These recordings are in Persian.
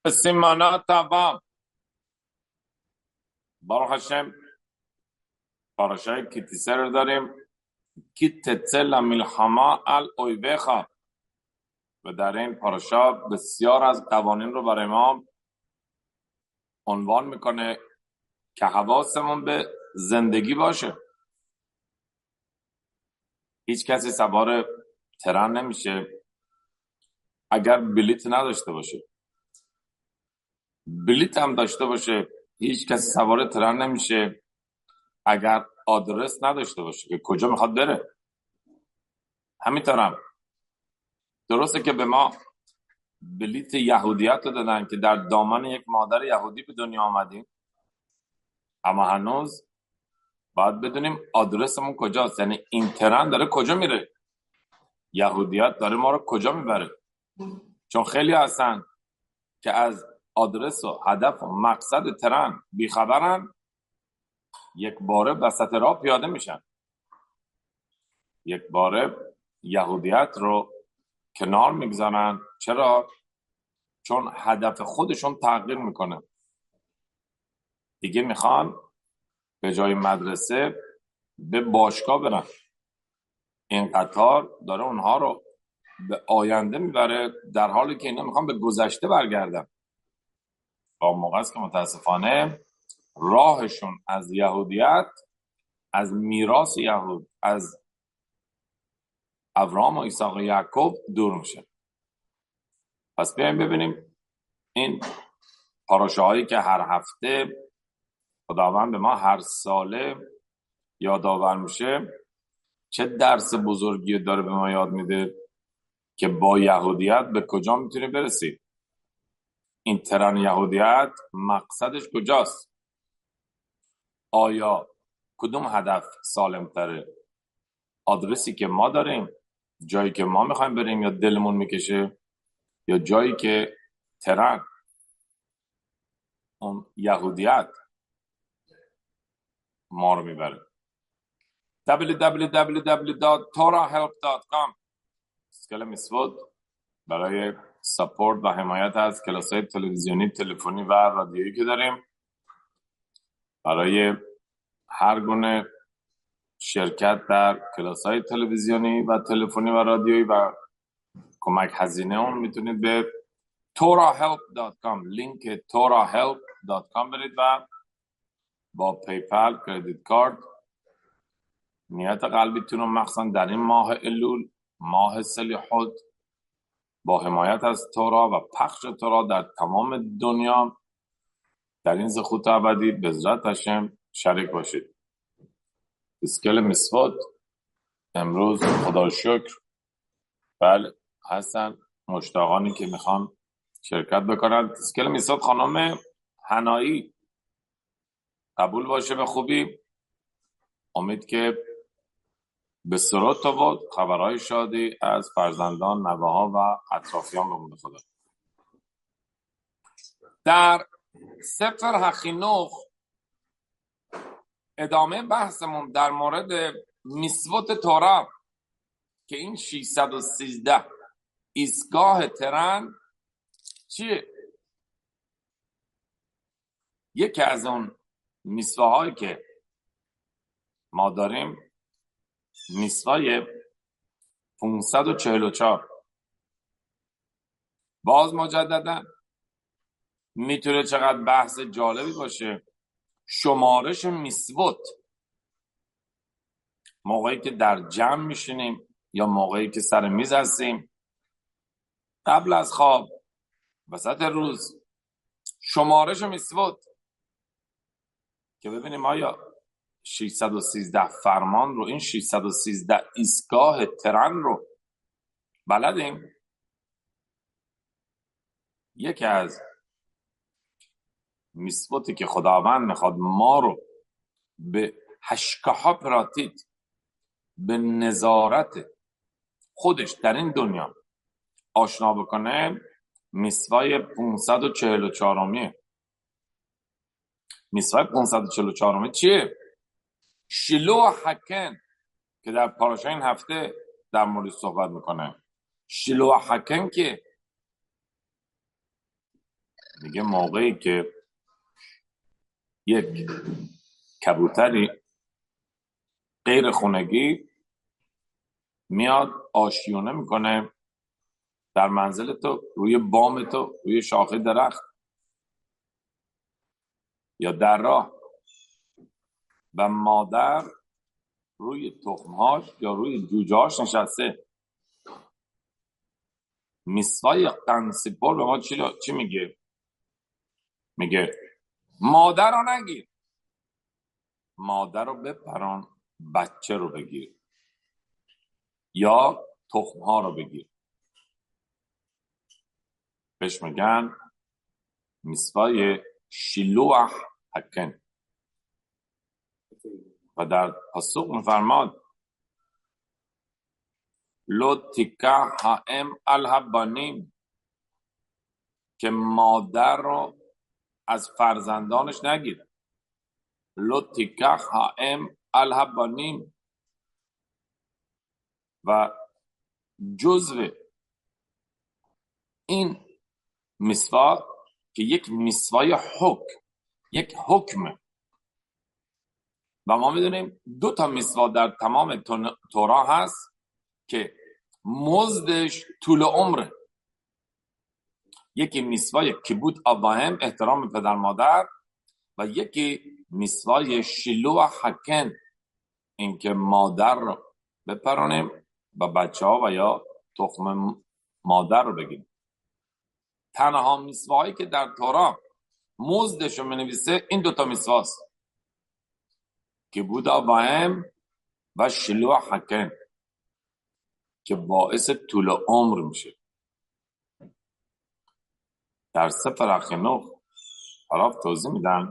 סימנה טבע. ברוך השם, פרשת כי תצא رو داریم כי תצא למלחמה על אויביך. و در این پاراشا بسیار از قوانین رو برای ما عنوان میکنه که حواسمون به زندگی باشه. هیچ کسی سوار ترن نمیشه اگر بلیت نداشته باشه. بلیت هم داشته باشه هیچ کسی سوار ترن نمیشه اگر آدرس نداشته باشه که کجا میخواد بره. همینطورم درسته که به ما بلیت یهودیت رو دادن که در دامن یک مادر یهودی به دنیا آمدیم، اما هنوز باید بدونیم آدرسمون کجاست. یعنی این ترن داره کجا میره، یهودیت داره ما رو کجا میبره. چون خیلی هستن که از آدرس و هدف و مقصد ترن بیخبرن، یک باره وسط راه پیاده میشن، یک باره یهودیت رو کنار میگذارن. چرا؟ چون هدف خودشون تغییر میکنه. دیگه میخوان به جای مدرسه به باشگاه برن. این قطار داره اونها رو به آینده میبره، در حالی که اینا میخوان به گذشته برگردن. با موقع است که متاسفانه راهشون از یهودیت، از میراث یهود، از ابراهام و اسحاق و یعقوب دور میشه. پس بیایم ببینیم این پاراشاهایی که هر هفته خداوند به ما هر ساله یادآور میشه، چه درس بزرگی داره به ما یاد میده که با یهودیت به کجا میتونی برسی. این ترن یهودیت مقصدش کجاست؟ آیا کدوم هدف سالم تره؟ آدرسی که ما داریم، جایی که ما میخوایم بریم یا دلمون میکشه، یا جایی که ترن اون یهودیت ما رو میبره؟ www.torahelp.com اسکل میسود برای سپورت و حمایت از کلاس‌های تلویزیونی، تلفنی و رادیویی که داریم. برای هر گونه شرکت در کلاس‌های تلویزیونی و تلفنی و رادیویی و کمک هزینه اون میتونید به torahelp.com لینک torahelp.com برید و با پیپل، کردیت کارت، نیت قلبیتون رو مخصوصا در این ماه الول، ماه سلیحوت، با حمایت از تورا و پخش تورا در تمام دنیا در این زخوت ابدی به عزت هشم شریک باشید. اسکل مسواد امروز خدا شکر بله هستن مشتاقانی که میخوان شرکت بکنن. اسکل مسواد خانم هنایی قبول باشه به خوبی. امید که به سرات بود خبرهای شادی از فرزندان، نوه‌ها و اطرافیان بمونه. خدا در سفر حخینوخ ادامه بحثمون در مورد میسوت تورا که این 613 ایستگاه ترن چیه؟ یکی از اون میسواهایی که ما داریم میسوای 544. باز مجددا میتونه چقدر بحث جالبی باشه. شمارش میسوت موقعی که در جمع میشینیم یا موقعی که سر میز هستیم، قبل از خواب، وسط روز، شمارش میسوت که ببینیم آیا 613 فرمان رو، این 613 ایستگاه ترن رو بلدیم؟ یکی از میسوتی که خداوند میخواد ما رو به هشکاها پراتیت، به نظارت خودش در این دنیا آشنا بکنه، میسوای 544 میسوای 544 چیه؟ شیلو حکن که در پاراشا این هفته در مورد صحبت میکنه. شیلو حکن که میگه موقعی که یک کبوتری غیر خونگی میاد آشیونه میکنه در منزل تو، روی بام تو، روی شاخه درخت یا در راه، و مادر روی تخمهاش یا روی جوجهاش نشسته. میسوای قنسیپور به ما چی میگه؟ میگه مادر رو نگیر، مادر رو بپران، بچه رو بگیر یا تخمها رو بگیر. بهش میگن میسوای شیلوح حکن. و در پاسخ میفرماد لو تیکه هائم الهبانیم، که مادر رو از فرزندانش نگیر. لو تیکه هائم الهبانیم. و جزو این مسواک که یک مسوای یک حکمه، و ما میدونیم 2 تا مسواک در تمام تورا هست که مزدش طول عمره. یکی مسوای کبوت آباهم، احترام پدر مادر، و یکی مسوای شیلو حکن، اینکه مادر رو بپرانیم و بچه ها و یا تخم مادر رو بگیریم. تنها مسوایی که در تورا مزدش رو منویسه این 2 تا مسواست، کبوت آباهم و شیلو حکن، که باعث طول عمر میشه. در سفر اخنوخ حراف توضیح میدن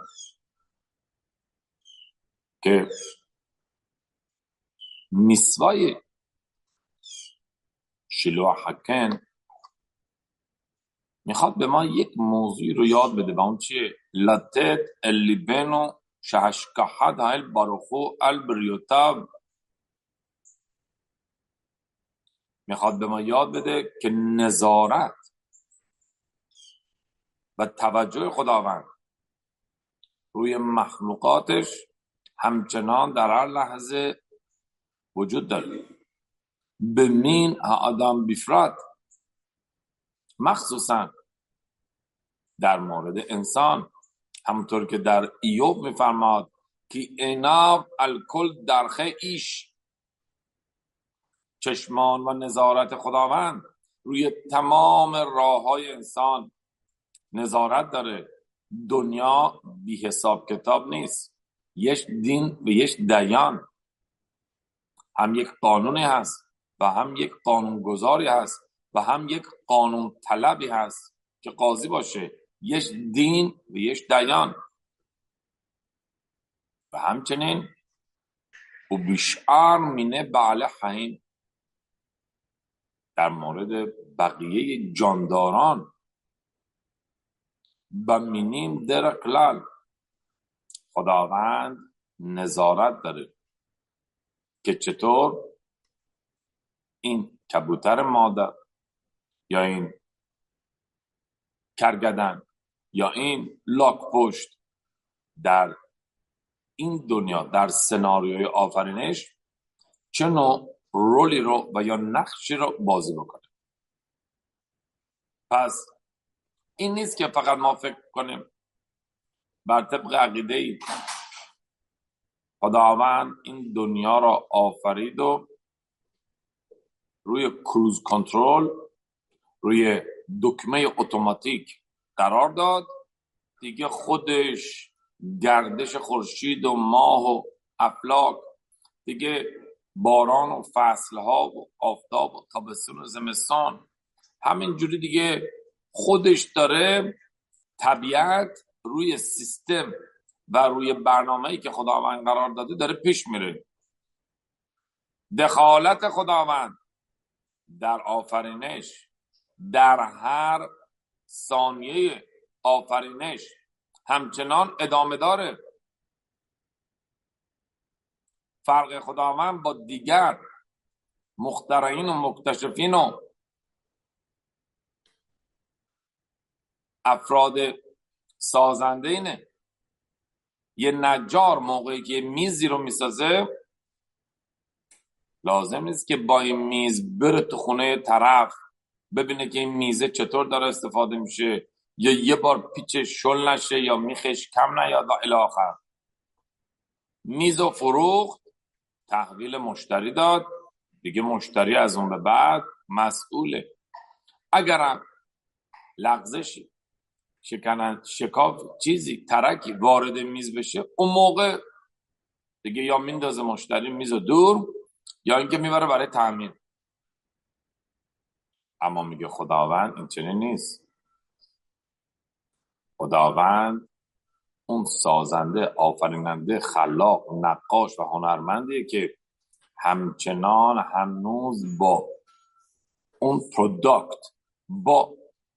که مسوای شیلو حکن میخواد به ما یک موضوعی رو یاد بده، و اون چیه؟ لطت اللیبنو شهشکحد های باروخو البریوتاب. میخواد به ما یاد بده که نظارت و توجه خداوند روی مخلوقاتش همچنان در هر لحظه وجود داره. به مین آدم بیفراد، مخصوصا در مورد انسان، همونطور که در ایوب میفرماد که ایناب الکل درخه ایش، چشمان و نظارت خداوند روی تمام راه های انسان نظارت داره. دنیا بی حساب کتاب نیست. یک دین و یک دیان، هم یک قانونی هست و هم یک قانونگذاری هست و هم یک قانون طلبی هست که قاضی باشه. یک دین و یک دیان. و همچنین و بیشعر مینه بعل حین، در مورد بقیه جانداران و مینیم در قلال خداوند نظارت داره که چطور این کبوتر مادر یا این کرگدن یا این لاک پشت در این دنیا در سناریوی آفرینش چه نوع رولی رو و یا نقشی رو بازی بکنه. پس این نیست که فقط ما فکر کنیم بر طبق عقیده خداوند این دنیا را آفرید و روی کروز کنترل، روی دکمه اتوماتیک قرار داد، دیگه خودش گردش خورشید و ماه و افلاک، دیگه باران و فصلها و آفتاب و تابستون و زمستان، همینجوری دیگه خودش داره طبیعت روی سیستم و روی برنامه‌ای که خداوند قرار داده داره پیش میره. دخالت خداوند در آفرینش، در هر ثانیه آفرینش همچنان ادامه داره. فرق خداوند با دیگر مخترعین و مکتشفین و افراد سازنده اینه. یه نجار موقعی که میزی رو میسازه لازم نیست که با این میز بره تو خونه طرف ببینه که این میزه چطور داره استفاده میشه، یا یه بار پیچ شل نشه یا میخش کم نیاد و الی آخر. میز و فروخت، تحویل مشتری داد، دیگه مشتری از اون به بعد مسئوله. اگرم لغزشی، شکاف چیزی ترکی وارد میز بشه، اون موقع دیگه یا میندازه مشتری میز دور یا اینکه میبره برای تعمیر. اما میگه خداوند این چنین نیست. خداوند اون سازنده، آفریننده، خلاق، نقاش و هنرمندیه که همچنان هنوز با اون پروداکت، با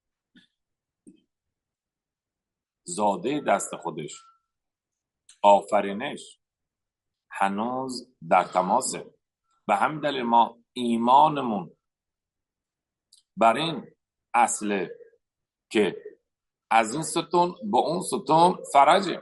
زاده دست خودش، آفرینش، هنوز در تماسه. به همین دلیل ما ایمانمون بر این اصله که از این ستون با اون ستون فرجه.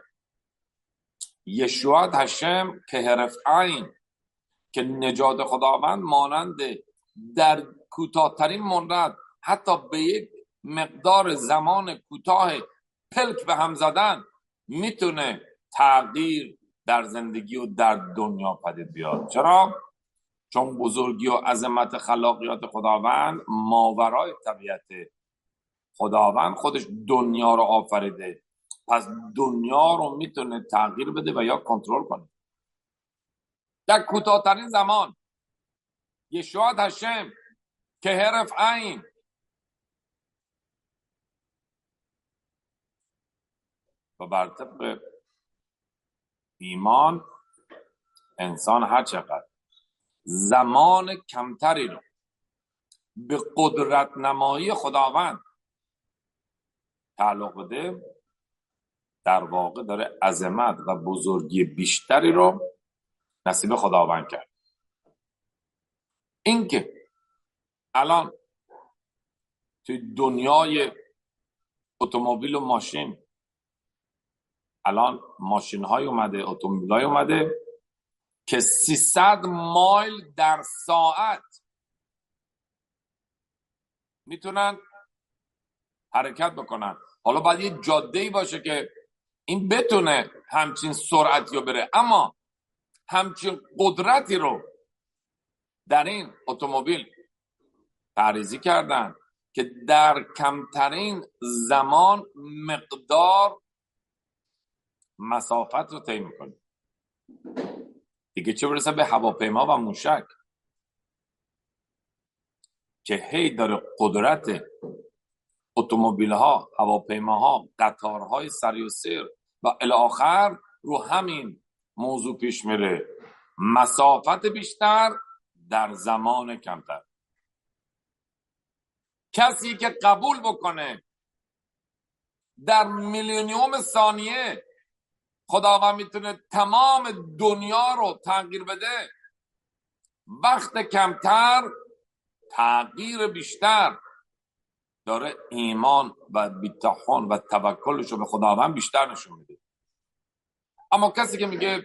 یشوع هشم که حرف عین، که نجات خداوند مانند در کوتاه‌ترین مدت، حتی به یک مقدار زمان کوتاه پلک به هم زدن، میتونه تغییر در زندگی و در دنیا پدید بیاد. چرا؟ چون بزرگی و عظمت خلاقیات خداوند ماورای طبیعت. خداوند خودش دنیا رو آفریده، پس دنیا رو میتونه تغییر بده و یا کنترل کنه در کوتاه‌ترین زمان. یشوع هشم که حرف عین. و بر طبق ایمان انسان هر چقدر زمان کمتری رو به قدرت نمایی خداوند تعلق بده، در واقع داره عظمت و بزرگی بیشتری رو نصیب خداوند کرد. اینکه الان توی دنیای اتومبیل و ماشین، الان ماشین های اومده، اتومبیل های اومده که 300 مایل در ساعت میتونن حرکت بکنن. حالا باید یه جاده‌ای باشه که این بتونه همچین سرعتی رو بره، اما همچین قدرتی رو در این اتومبیل تعریضی کردن که در کمترین زمان مقدار مسافت رو طی میکنه. دیگه چه برسه به هواپیما و موشک که هی داره قدرت اتومبیل ها، هواپیما ها، قطارهای سری و سیر و الی آخر رو همین موضوع پیش میره. مسافت بیشتر در زمان کمتر. کسی که قبول بکنه در میلیونیوم ثانیه خداوند میتونه تمام دنیا رو تغییر بده، وقت کمتر تغییر بیشتر، داره ایمان و بی‌طحن و توکلش رو به خداوند بیشتر نشون میده. اما کسی که میگه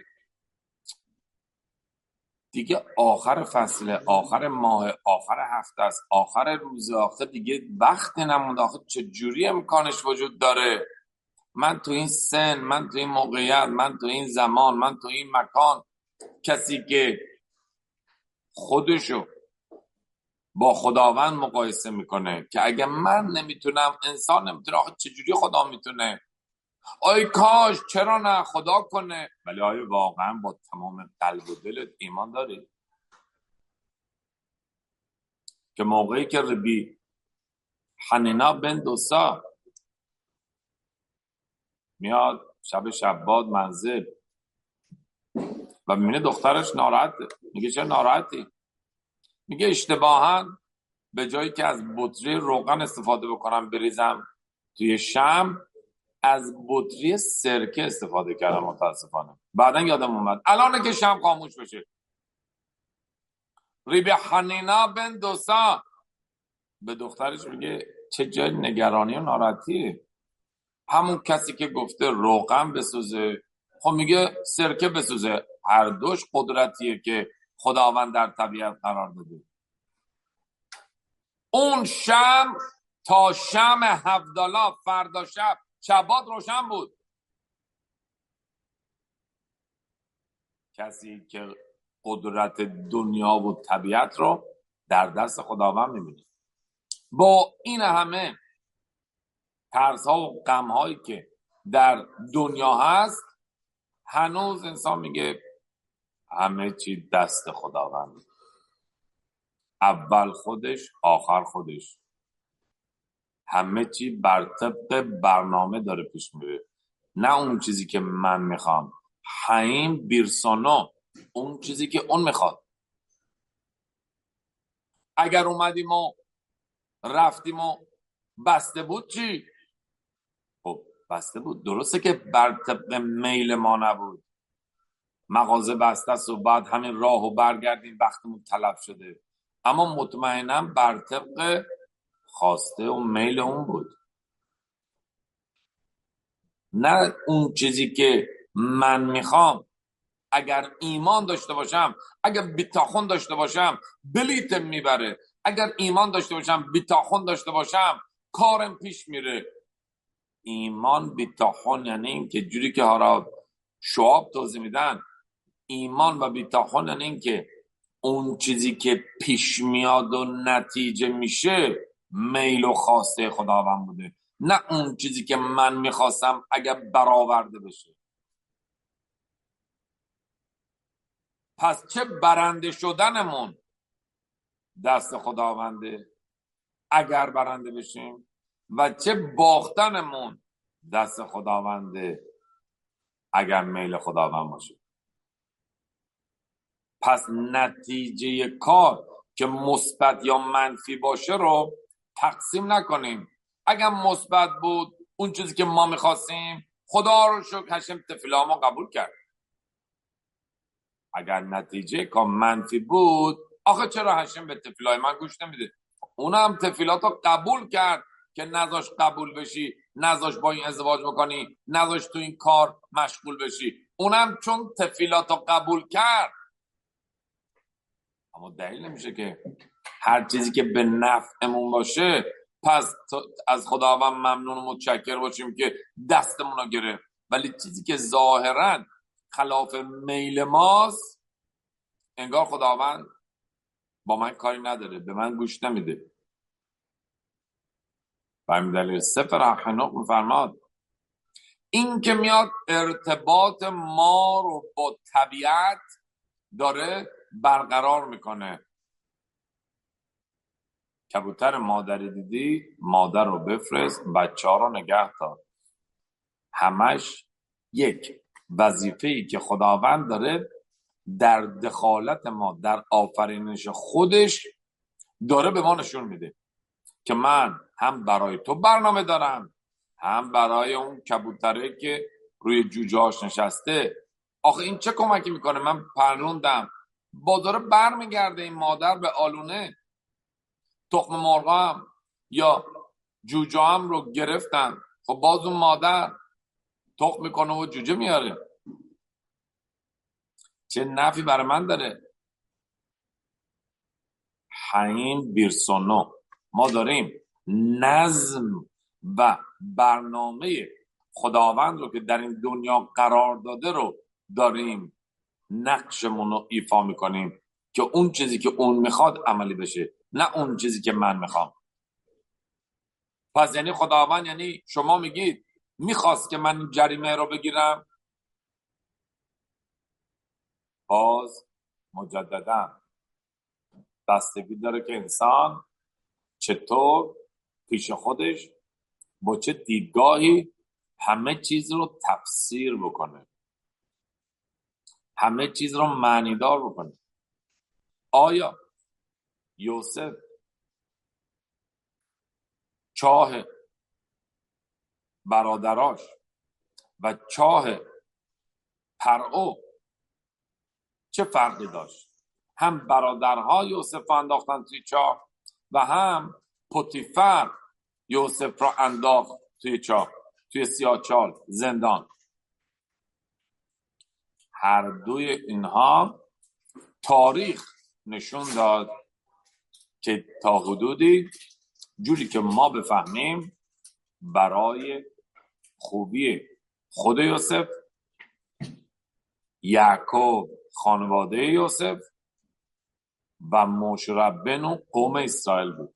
دیگه آخر فصله، آخر ماه، آخر هفته است، آخر روز، آخر دیگه وقت نمونده، آخر چجوری امکانش وجود داره من تو این سن، من تو این موقعیت، من تو این زمان، من تو این مکان. کسی که خودشو با خداوند مقایسه میکنه که اگه من نمیتونم، انسان نمیتونه، آخه چجوری خدا میتونه؟ آی کاش، چرا نه، خدا کنه. ولی آیا واقعا با تمام قلب و دلت ایمان داری که موقعی که ربی حنینا بن دوسا میاد شب شبات منزل و میبینه دخترش ناراحته، میگه چرا ناراحتی؟ میگه اشتباها به جایی که از بطری روغن استفاده بکنم بریزم توی شمع، از بطری سرکه استفاده کردم متاسفانه. بعدن یادم اومد الان که شمع خاموش بشه. ربی حنینا بن دوسا به دخترش میگه چه جای نگرانی و ناراحتیه؟ همون کسی که گفته روغن بسوزه، خب میگه سرکه بسوزه. هر دوش قدرتیه که خداوند در طبیعت قرار داده. اون شمع تا شمع هفدالا فردا شب شبات روشن بود. کسی که قدرت دنیا و طبیعت رو در دست خداوند میبینه. با این همه ترس ها و غم هایی که در دنیا هست، هنوز انسان میگه همه چی دست خداوند، اول خودش آخر خودش، همه چی بر طبق برنامه داره پیش میره، نه اون چیزی که من میخوام. حیم بیرسونو، اون چیزی که اون میخواد. اگر اومدیم و رفتیم و بسته بود چی؟ خب بسته بود، درسته که بر طبق میل ما نبود، مغازه بسته است و بعد همین راه و برگردیم وقتمون تلف شده، اما مطمئناً بر طبق خواسته و میل اون بود، نه اون چیزی که من میخوام. اگر ایمان داشته باشم، اگر بیتاخون داشته باشم بلیتم میبره، اگر ایمان داشته باشم بیتاخون داشته باشم کارم پیش میره. ایمان بیتاخون یعنی این که جوری که هارا شعاب توضیح میدن، ایمان و بیتاخون یعنی این که اون چیزی که پیش میاد و نتیجه میشه میل و خواسته خداوند بوده، نه اون چیزی که من میخواستم اگر برآورده بشه. پس چه برنده شدنمون دست خداونده اگر برنده بشیم، و چه باختنمون دست خداونده اگر میل خداوند باشه. پس نتیجه کار که مثبت یا منفی باشه رو تقسیم نکنیم. اگر مثبت بود اون چیزی که ما میخواستیم، خدا رو شکر هشم تفیلامو قبول کرد. اگر نتیجه کار منفی بود، آخه چرا هشم به تفیلای من گوش نمیده؟ اونم تفیلاتو قبول کرد که نذاش قبول بشی، نذاش با این ازدواج بکنی، نذاش تو این کار مشغول بشی. اونم چون تفیلاتو قبول کرد. اما دلیل نمیشه که هر چیزی که به نفعمون باشه پس از خداوند ممنون و متشکر باشیم که دستمون رو گرفت، ولی چیزی که ظاهرا خلاف میل ماست انگار خداوند با من کاری نداره، به من گوش نمیده. و همین دلیل سفر حنوک میفرماد این که میاد ارتباط ما رو با طبیعت داره برقرار میکنه. کبوتر مادری دیدی، مادر رو بفرست، بچه ها رو نگه دار. همش یک وظیفه‌ای که خداوند داره در دخالت ما در آفرینش خودش داره به ما نشون میده که من هم برای تو برنامه دارم، هم برای اون کبوتره که روی جوجهاش نشسته. آخه این چه کمکی میکنه؟ من پروندم بازاره برمیگرده، این مادر به آلونه، تخم مرغا هم یا جوجه هم رو گرفتن، خب باز اون مادر تخم میکنه و جوجه میاره. چه نفعی برای من داره؟ حین بیرسونو، ما داریم نظم و برنامه خداوند رو که در این دنیا قرار داده رو داریم نقشمون رو ایفا میکنیم که اون چیزی که اون میخواد عملی بشه، نه اون چیزی که من میخوام. پس یعنی خداوند، یعنی شما میگید میخواست که من جریمه رو بگیرم؟ باز مجددا بستگی داره که انسان چطور پیش خودش با چه دیدگاهی همه چیز رو تفسیر بکنه، همه چیز رو معنیدار بکنه. آیا یوسف چاه برادراش و چاه پرعو چه فرقی داشت؟ هم برادرها یوسف انداختن توی چاه و هم پوتیفر یوسف را انداخت توی چاه. توی سیاهچال، زندان. هر دوی اینها تاریخ نشون داد که تا حدودی جوری که ما بفهمیم برای خوبی خود یوسف، یعقوب، خانواده یوسف و موشه ربنا قوم اسرائیل بود.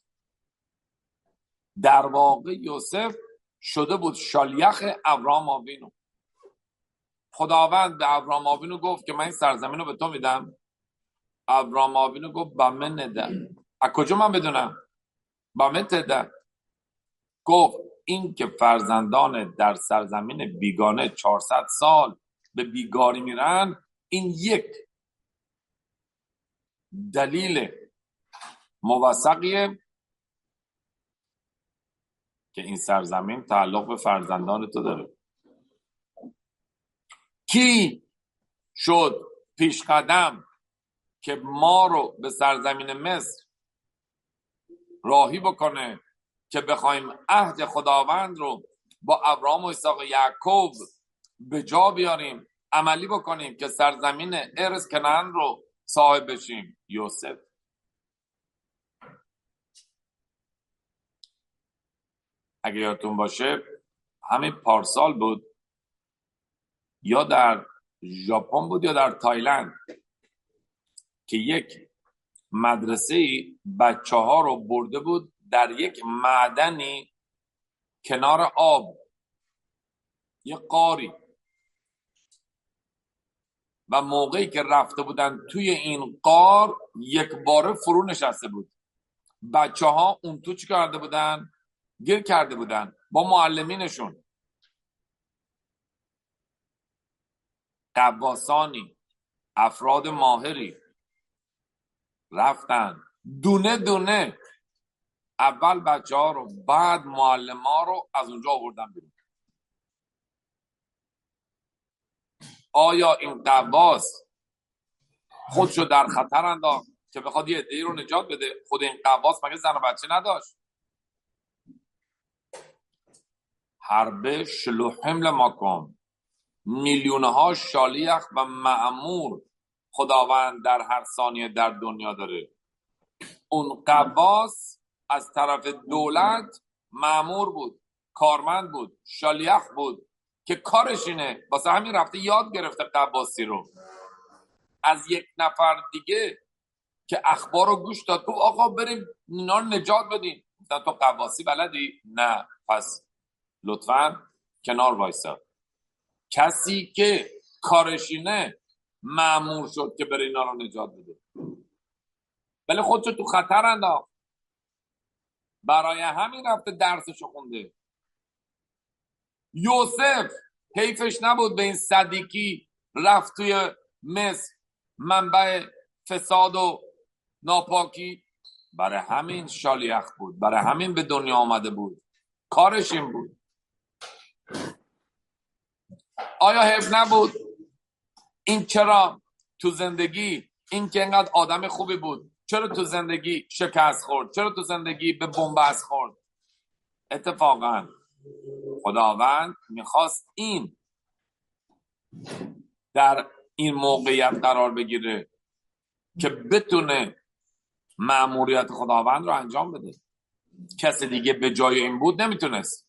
در واقع یوسف شده بود شالیخ ابراهام آوینو. خداوند به ابراهام آوینو گفت که من این سرزمین رو به تو میدم. ابراهام آوینو گفت به من نده. از کجا من بدونم؟ به من تده. گفت این که فرزندان در سرزمین بیگانه 400 سال به بیگاری میرن، این یک دلیل موثقیه که این سرزمین تعلق به فرزندان تو داره. کی شد پیش قدم که ما رو به سرزمین مصر راهی بکنه که بخوایم عهد خداوند رو با ابراهام و اسحاق و یعقوب به جا بیاریم، عملی بکنیم که سرزمین ارث کنعان رو صاحب بشیم؟ یوسف. اگه یادتون باشه همین پارسال بود، یا در ژاپن بود یا در تایلند، که یک مدرسه بچه ها رو برده بود در یک معدنی کنار آب، یک غاری، و موقعی که رفته بودن توی این غار یک باره فرو نشسته بود. بچه ها اون تو چی کرده بودن؟ گیر کرده بودن با معلمینشون. غواصانی، افراد ماهری رفتن دونه دونه اول بچه ها رو، بعد معلم ها رو از اونجا آوردن بیرون. آیا این غواص خودشو در خطر انداخت که بخواد یه عده‌ای رو نجات بده؟ خود این غواص مگه زن و بچه نداشت؟ حرب شلوحم لماکم، میلیونها شالیخ و مأمور خداوند در هر ثانیه در دنیا داره. اون غواص از طرف دولت مأمور بود، کارمند بود، شالیخ بود که کارش اینه. واسه همین رفته یاد گرفته غواصی رو از یک نفر دیگه که اخبار رو گوش داد. گفت آقا بریم اینا رو نجات بدین. گفتن تو غواصی بلدی؟ نه. پس لطفاً کنار وایسا. کسی که کارش اینه مأمور شد که بره اینا رو نجات بده، ولی خودشو تو خطر انداخت. برای همین رفته درسشو خونده. یوسف حیفش نبود به این صدیکی رفت توی مصر، منبع فساد و ناپاکی. برای همین شالیخ بود، برای همین به دنیا آمده بود، کارش این بود. آیا حیف نبود؟ این چرا تو زندگی، این که اینقدر آدم خوبی بود، چرا تو زندگی شکست خورد؟ چرا تو زندگی به بنبست خورد؟ اتفاقا خداوند میخواست این در این موقعیت قرار بگیره که بتونه مأموریت خداوند رو انجام بده. کسی دیگه به جای این بود نمیتونست.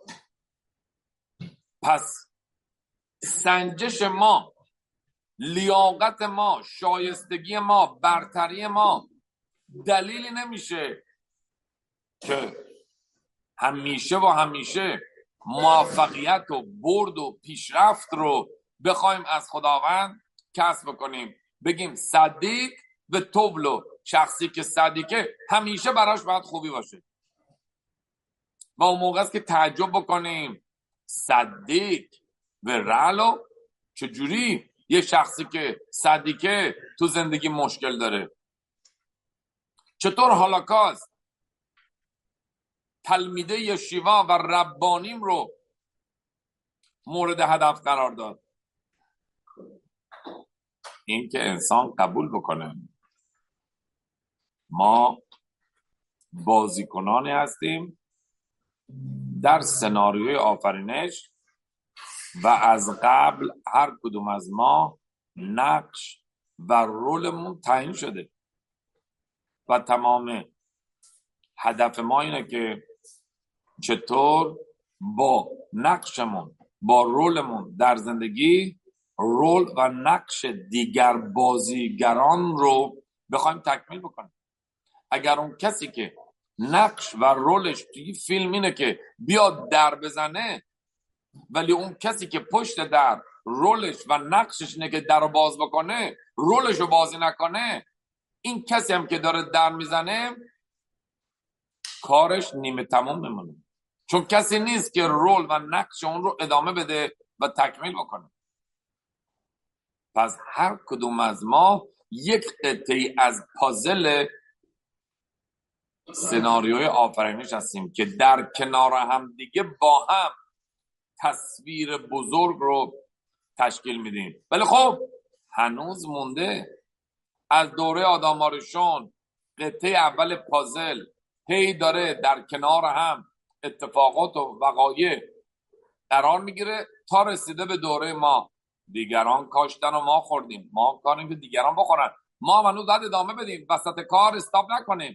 پس سنجش ما، لیاقت ما، شایستگی ما، برتری ما دلیلی نمیشه که همیشه و همیشه موفقیت و برد و پیشرفت رو بخوایم از خداوند کسب کنیم. بگیم صدیق و توبلو، شخصی که صدیقه همیشه براش باید خوبی باشه. و اون موقع است که تعجب بکنیم صدیق و رعلو، چجوری یه شخصی که صدیقه تو زندگی مشکل داره؟ چطور هالاکاست تلمیده یشیوا و ربانیم رو مورد هدف قرار داد؟ این که انسان قبول بکنه ما بازیکنانی هستیم در سناریوی آفرینش و از قبل هر کدوم از ما نقش و رولمون تعیین شده و تمام هدف ما اینه که چطور با نقشمون با رولمون در زندگی رول و نقش دیگر بازیگران رو بخوایم تکمیل بکنیم. اگر اون کسی که نقش و رولش توی فیلم اینه که بیاد در بزنه، ولی اون کسی که پشت در رولش و نقشش اینه که در رو باز بکنه، رولش رو بازی نکنه، این کسی هم که داره در میزنه کارش نیمه تموم میمونه، چون کسی نیست که رول و نقش اون رو ادامه بده و تکمیل بکنه. پس هر کدوم از ما یک قطعی از پازل سناریوی آفرینش هستیم که در کنار هم دیگه با هم تصویر بزرگ رو تشکیل میدیم. ولی خب هنوز مونده. از دوره آدامارشون قطعه اول پازل هی داره در کنار هم اتفاقات و وقایع قرار میگیره تا رسیده به دوره ما. دیگران کاشتن و ما خوردیم، ما کاریم که دیگران بخورن، ما هنوز باید ادامه بدیم، وسط کار استاپ نکنیم.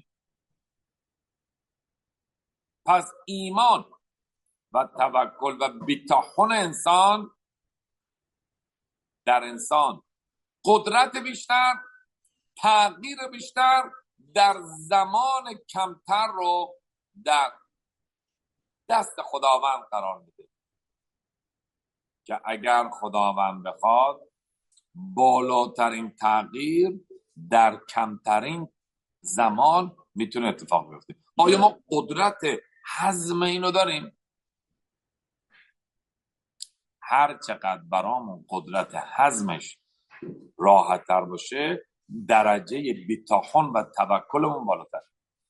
پس ایمان و توکل و بی‌طاحن انسان در انسان قدرت بیشتر، تغییر بیشتر در زمان کمتر رو در دست خداوند قرار میده که اگر خداوند بخواد بالاترین تغییر در کمترین زمان میتونه اتفاق بیفته. آیا ما قدرت هضم اینو داریم؟ هر چقدر برامون قدرت هضمش راحت تر باشه، درجه بی‌طاحن و توکلمون بالاتر.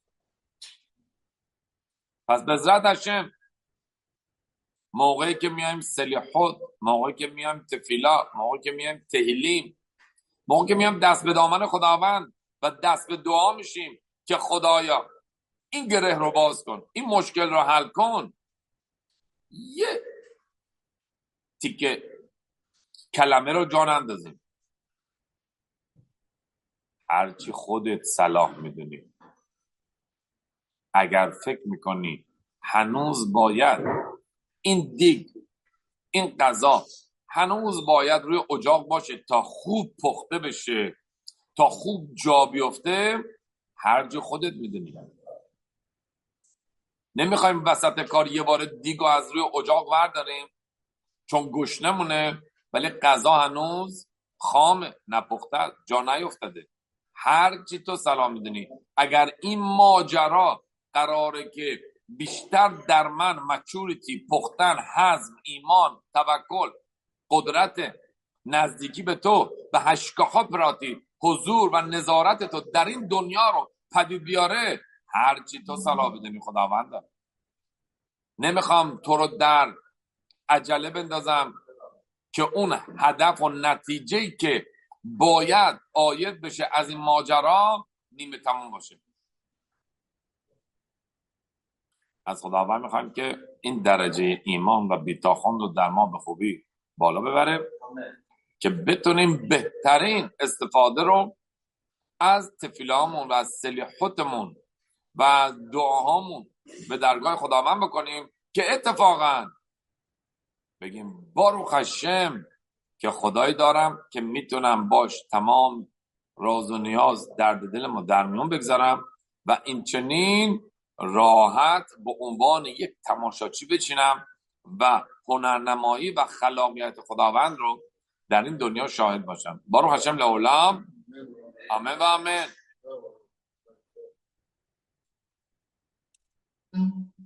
پس به عزت هشم موقعی که میایم سلیحوت، موقعی که میایم تفیلا، موقعی که میایم تهیلیم، موقعی که میایم دست به دامن خداوند و دست به دعا میشیم که خدایا این گره رو باز کن، این مشکل رو حل کن، یه تیکه کلمه رو جان اندازیم. هرچی خودت صلاح میدونی، اگر فکر میکنی هنوز باید این دیگ، این غذا هنوز باید روی اجاق باشه تا خوب پخته بشه، تا خوب جا بیفته، هرچی خودت میدونی. نمیخوایم وسط کار یه بار دیگو از روی اجاق ورداریم چون گشنمونه ولی غذا هنوز خامه، نپخته، جا نیفتاده. هرچی تو سلام میدونی، اگر این ماجرا قراره که بیشتر در من مچوریتی، پختن، هضم، ایمان، توکل، قدرت نزدیکی به تو، به هشکاها پراتی، حضور و نظارت تو در این دنیا رو پدید بیاره، هرچی تو سلام میدونی خداوندم. نمیخوام تو رو در عجله بندازم که اون هدف و نتیجه‌ای که باید آید بشه از این ماجرا نیمه تموم باشه. از خداوند میخوایم که این درجه ایمان و بی‌طاحن رو در ما به خوبی بالا ببره که بتونیم بهترین استفاده رو از تفیلامون و از سلیحوتمون و از دعاهامون به درگاه خداوند بکنیم که اتفاقا بگیم باروخ هشم که خدایی دارم که میتونم باش تمام راز و نیاز درد دلمو در میون بگذارم و این چنین راحت به عنوان یک تماشاچی بچینم و هنرنمایی و خلاقیت خداوند رو در این دنیا شاهد باشم. باروخ هشم لعالم. آمین و آمین.